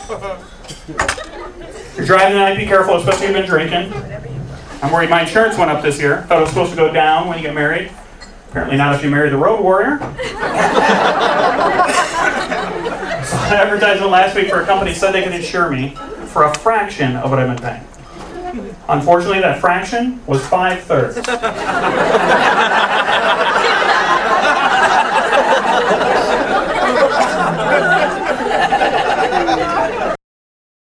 If you're driving tonight, be careful, especially if you've been drinking. I'm worried my insurance went up this year. Thought it was supposed to go down when you get married. Apparently not if you marry the road warrior. So an advertisement last week for a company said they could insure me for a fraction of what I've been paying. Unfortunately, that fraction was 5/3.